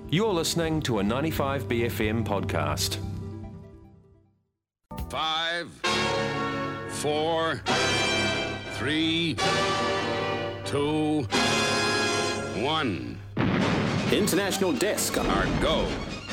You're listening to a 95BFM podcast. 5, 4, 3, 2, 1. International Desk. Our go.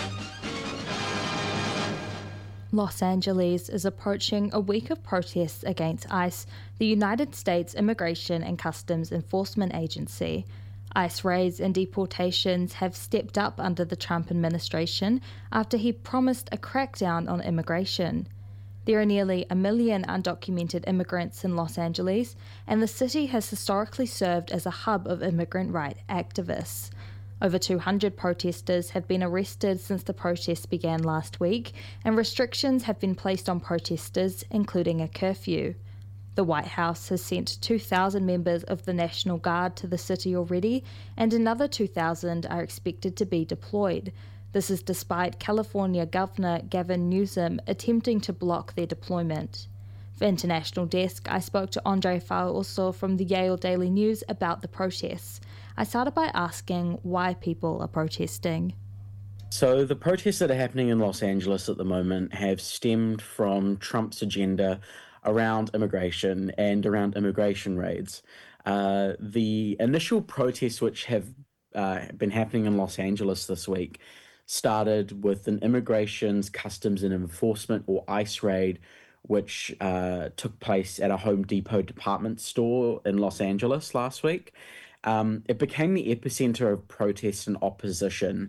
Los Angeles is approaching a week of protests against ICE, the United States Immigration and Customs Enforcement Agency. ICE raids and deportations have stepped up under the Trump administration after he promised a crackdown on immigration. There are nearly 1 million undocumented immigrants in Los Angeles, and the city has historically served as a hub of immigrant rights activists. Over 200 protesters have been arrested since the protests began last week, and restrictions have been placed on protesters, including a curfew. The White House has sent 2,000 members of the National Guard to the city already, and another 2,000 are expected to be deployed. This is despite California Governor Gavin Newsom attempting to block their deployment. For International Desk, I spoke to Andre Faoso from the Yale Daily News about the protests. I started by asking why people are protesting. So the protests that are happening in Los Angeles at the moment have stemmed from Trump's agenda around immigration and around immigration raids. The initial protests which have been happening in Los Angeles this week started with an Immigrations, Customs and Enforcement, or ICE raid, which took place at a Home Depot department store in Los Angeles last week. It became the epicenter of protests and opposition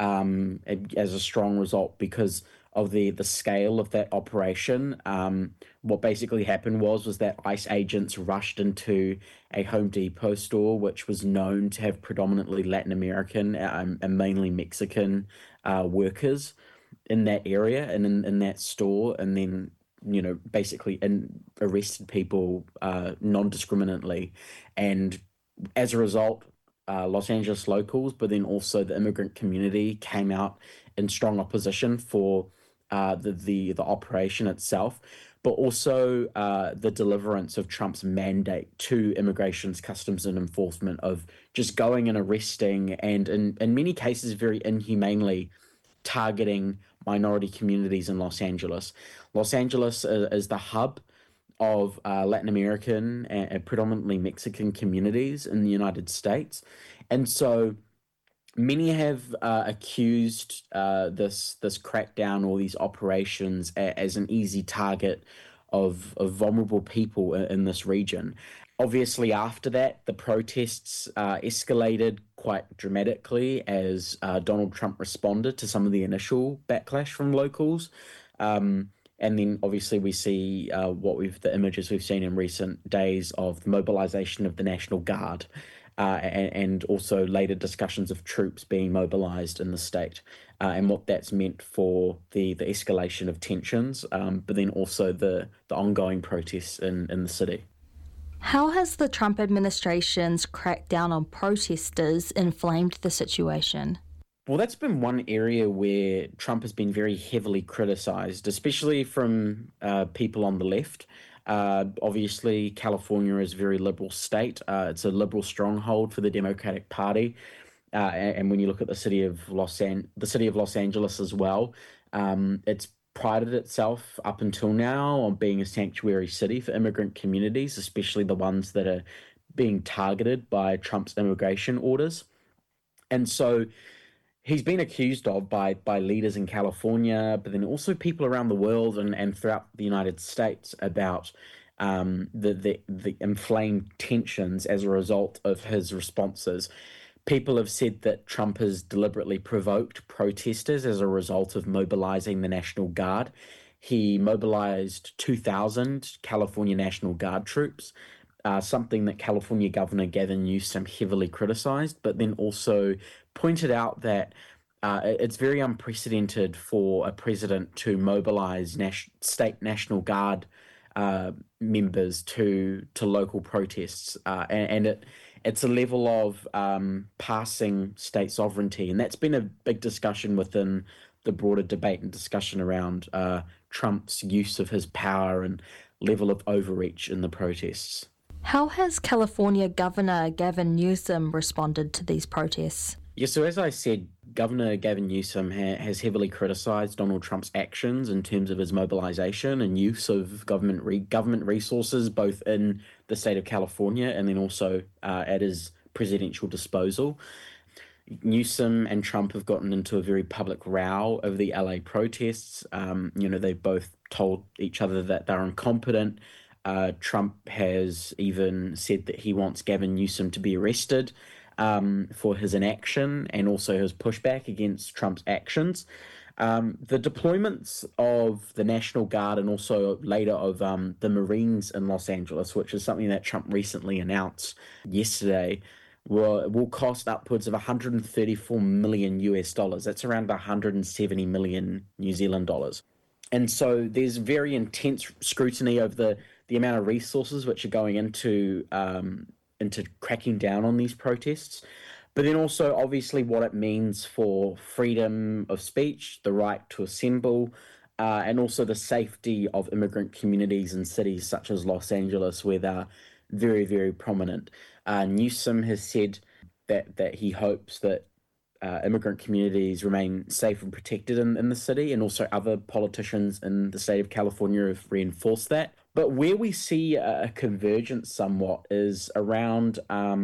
as a strong result because of the scale of that operation. What basically happened was that ICE agents rushed into a Home Depot store, which was known to have predominantly Latin American and mainly Mexican workers in that area and in that store, and then basically arrested people non-discriminately. And as a result, Los Angeles locals, but then also the immigrant community, came out in strong opposition for the operation itself, but also the deliverance of Trump's mandate to Immigrations, Customs and Enforcement of just going and arresting and in many cases very inhumanely targeting minority communities in Los Angeles. Los Angeles is the hub of Latin American and predominantly Mexican communities in the United States. And so many have accused this crackdown or these operations as an easy target of vulnerable people in this region. Obviously, after that, the protests escalated quite dramatically as Donald Trump responded to some of the initial backlash from locals. And then obviously we see the images we've seen in recent days of the mobilization of the National Guard. And also later discussions of troops being mobilized in the state and what that's meant for the escalation of tensions, but then also the ongoing protests in the city. How has the Trump administration's crackdown on protesters inflamed the situation? Well, that's been one area where Trump has been very heavily criticized, especially from people on the left. Obviously, California is a very liberal state. It's a liberal stronghold for the Democratic Party. And when you look at the city of Los Angeles as well, it's prided itself up until now on being a sanctuary city for immigrant communities, especially the ones that are being targeted by Trump's immigration orders. And so he's been accused of by leaders in California, but then also people around the world and throughout the United States about the inflamed tensions as a result of his responses. People have said that Trump has deliberately provoked protesters as a result of mobilizing the National Guard. He mobilized 2,000 California National Guard troops, something that California Governor Gavin Newsom heavily criticized, but then also pointed out that it's very unprecedented for a president to mobilize state National Guard members to local protests, and it's a level of passing state sovereignty, and that's been a big discussion within the broader debate and discussion around Trump's use of his power and level of overreach in the protests. How has California Governor Gavin Newsom responded to these protests? Yeah, so as I said, Governor Gavin Newsom has heavily criticised Donald Trump's actions in terms of his mobilisation and use of government resources, both in the state of California and then also at his presidential disposal. Newsom and Trump have gotten into a very public row over the LA protests. They've both told each other that they're incompetent. Trump has even said that he wants Gavin Newsom to be arrested for his inaction and also his pushback against Trump's actions. The deployments of the National Guard and also later of the Marines in Los Angeles, which is something that Trump recently announced yesterday, will cost upwards of 134 million US dollars. That's around 170 million New Zealand dollars. And so there's very intense scrutiny of the amount of resources which are going into cracking down on these protests, but then also obviously what it means for freedom of speech, the right to assemble, and also the safety of immigrant communities in cities such as Los Angeles, where they're very, very prominent. Newsom has said that he hopes that immigrant communities remain safe and protected in the city, and also other politicians in the state of California have reinforced that. But where we see a convergence somewhat is around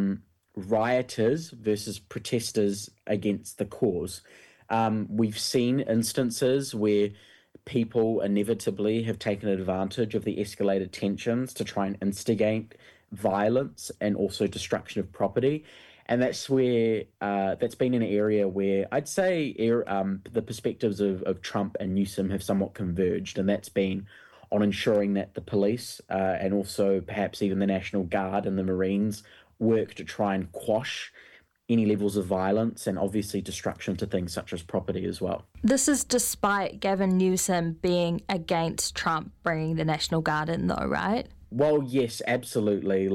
rioters versus protesters against the cause. We've seen instances where people inevitably have taken advantage of the escalated tensions to try and instigate violence and also destruction of property. And that's where that's been an area where I'd say the perspectives of Trump and Newsom have somewhat converged, and that's been on ensuring that the police and also perhaps even the National Guard and the Marines work to try and quash any levels of violence and obviously destruction to things such as property as well. This is despite Gavin Newsom being against Trump bringing the National Guard in though, right? Well, yes, absolutely.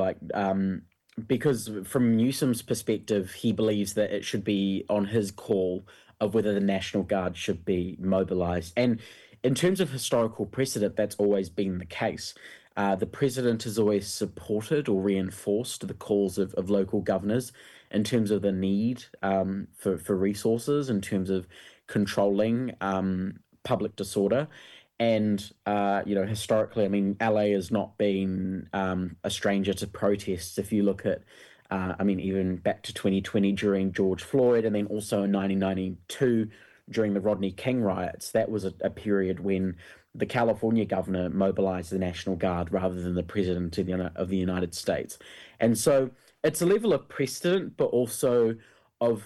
Because from Newsom's perspective, he believes that it should be on his call of whether the National Guard should be mobilised. And in terms of historical precedent, that's always been the case. The president has always supported or reinforced the calls of local governors in terms of the need for resources, in terms of controlling public disorder. And, historically, I mean, LA has not been a stranger to protests. If you look at, even back to 2020 during George Floyd, and then also in 1992 during the Rodney King riots, that was a period when the California governor mobilized the National Guard rather than the president of the United States. And so it's a level of precedent, but also of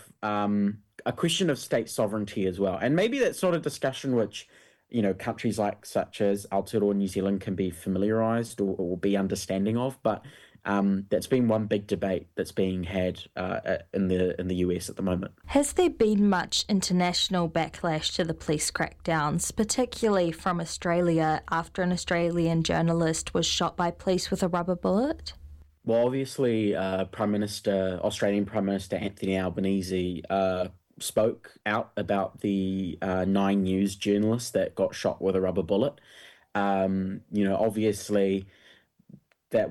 a question of state sovereignty as well. And maybe that sort of discussion which, countries such as Aotearoa New Zealand can be familiarized or be understanding of, but that's been one big debate that's being had in the US at the moment. Has there been much international backlash to the police crackdowns, particularly from Australia after an Australian journalist was shot by police with a rubber bullet? Well, obviously, Australian Prime Minister Anthony Albanese spoke out about the Nine News journalist that got shot with a rubber bullet. Obviously, it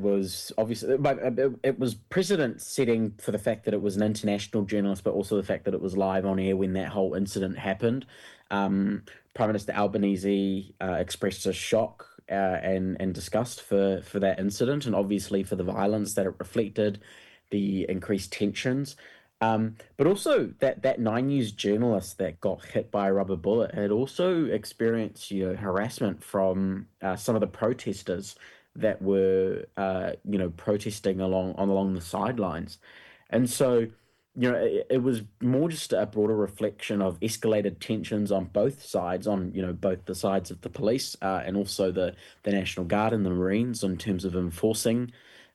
was precedent setting for the fact that it was an international journalist, but also the fact that it was live on air when that whole incident happened. Prime Minister Albanese expressed his shock and disgust for that incident, and obviously for the violence that it reflected, the increased tensions. But also that Nine News journalist that got hit by a rubber bullet had also experienced harassment from some of the protesters that were protesting along the sidelines. And so it was more just a broader reflection of escalated tensions on both sides, on both the sides of the police and also the National Guard and the Marines in terms of enforcing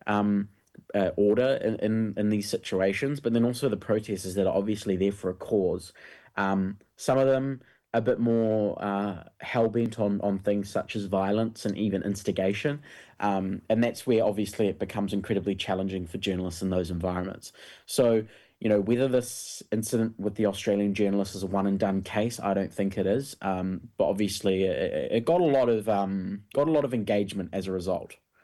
order in these situations, but then also the protesters that are obviously there for a cause. Some of them a bit more hell-bent on things such as violence and even instigation. And that's where obviously it becomes incredibly challenging for journalists in those environments. So, whether this incident with the Australian journalist is a one-and-done case, I don't think it is. But obviously it got a lot of engagement as a result.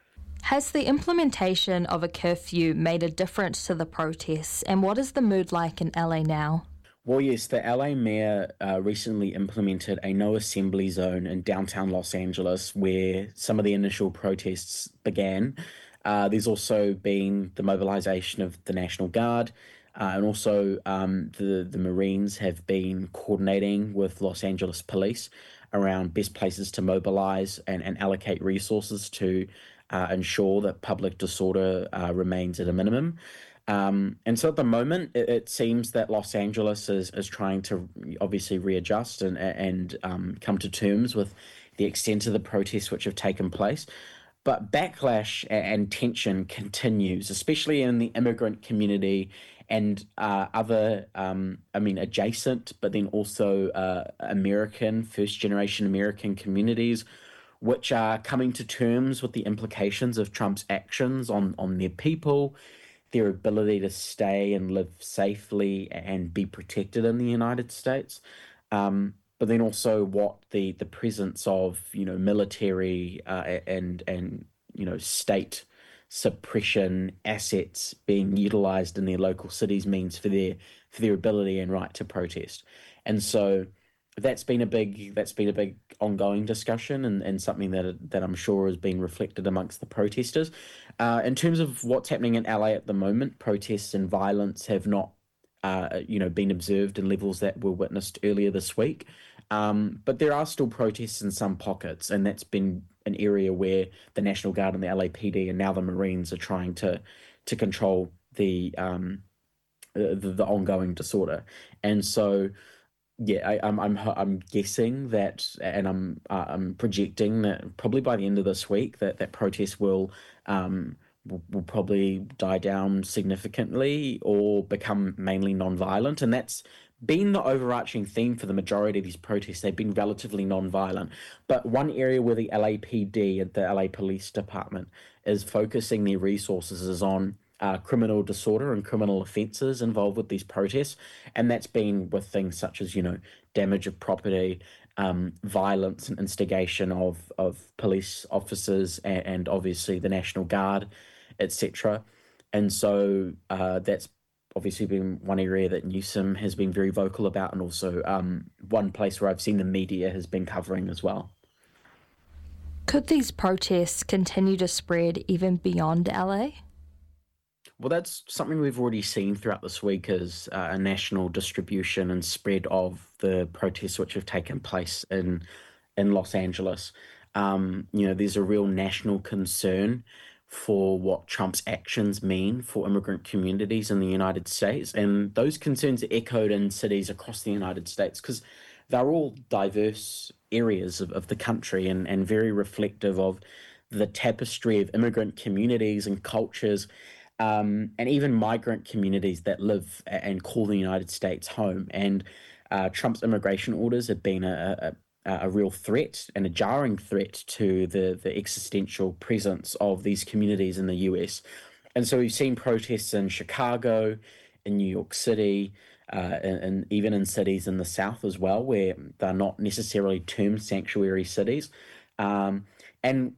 Has the implementation of a curfew made a difference to the protests, and what is the mood like in LA now? Well, yes, the LA mayor recently implemented a no assembly zone in downtown Los Angeles where some of the initial protests began. There's also been the mobilization of the National Guard, and also the Marines have been coordinating with Los Angeles police around best places to mobilize and allocate resources to ensure that public disorder remains at a minimum. And so at the moment, it seems that Los Angeles is trying to obviously readjust and come to terms with the extent of the protests which have taken place. But backlash and tension continues, especially in the immigrant community and other, adjacent, but then also first-generation American communities, which are coming to terms with the implications of Trump's actions on their people, their ability to stay and live safely and be protected in the United States, but then also what the presence of military and state suppression assets being utilized in their local cities means for their ability and right to protest. And so that's been a big ongoing discussion and something that I'm sure has been reflected amongst the protesters. In terms of what's happening in LA at the moment, protests and violence have not been observed in levels that were witnessed earlier this week. But there are still protests in some pockets, and that's been an area where the National Guard and the LAPD and now the Marines are trying to control the ongoing disorder. And so, yeah, I'm guessing that, and I'm projecting that probably by the end of this week that protests will probably die down significantly or become mainly non-violent, and that's been the overarching theme for the majority of these protests. They've been relatively non-violent. But one area where the LAPD and the LA Police Department is focusing their resources is on criminal disorder and criminal offences involved with these protests. And that's been with things such as, damage of property, violence and instigation of police officers and obviously the National Guard, etc. And so that's obviously been one area that Newsom has been very vocal about, and also one place where I've seen the media has been covering as well. Could these protests continue to spread even beyond LA? Well, that's something we've already seen throughout this week, is a national distribution and spread of the protests which have taken place in Los Angeles. There's a real national concern for what Trump's actions mean for immigrant communities in the United States. And those concerns are echoed in cities across the United States because they're all diverse areas of the country and very reflective of the tapestry of immigrant communities and cultures, and even migrant communities that live and call the United States home. And Trump's immigration orders have been a real threat and a jarring threat to the existential presence of these communities in the US. And so we've seen protests in Chicago, in New York City, and even in cities in the South as well, where they're not necessarily termed sanctuary cities. Unlike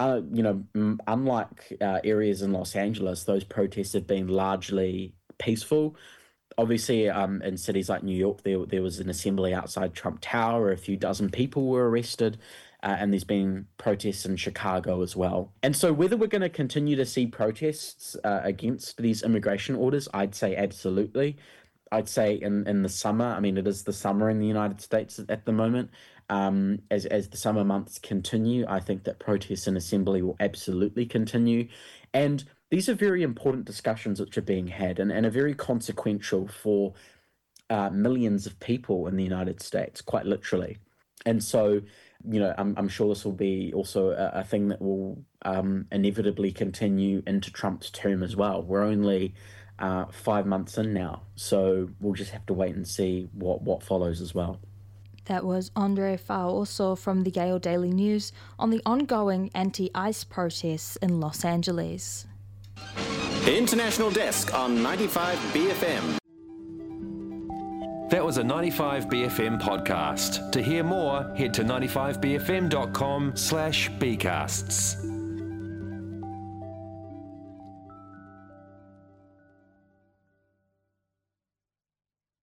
areas in Los Angeles, those protests have been largely peaceful. Obviously, in cities like New York, there was an assembly outside Trump Tower. A few dozen people were arrested, and there's been protests in Chicago as well. And so whether we're going to continue to see protests against these immigration orders, I'd say absolutely. I'd say in the summer, it is the summer in the United States at the moment. As the summer months continue, I think that protests and assembly will absolutely continue. And these are very important discussions which are being had and are very consequential for millions of people in the United States, quite literally. And so, I'm sure this will be also a thing that will inevitably continue into Trump's term as well. We're only 5 months in now, so we'll just have to wait and see what follows as well. That was Andre Faoso from the Gale Daily News on the ongoing anti-ICE protests in Los Angeles. International Desk on 95BFM. That was a 95BFM podcast. To hear more, head to 95bfm.com/bcasts.